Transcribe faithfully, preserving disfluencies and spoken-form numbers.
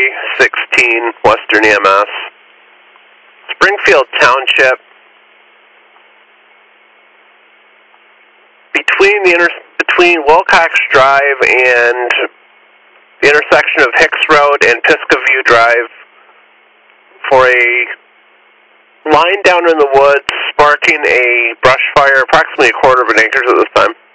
sixteen, Western E M S. Springfield Township. Between the inter between Wilcox Drive and the intersection of Hicks Road and Pisgah View Drive for a line down in the woods, sparking a brush fire approximately a quarter of an acre at this time.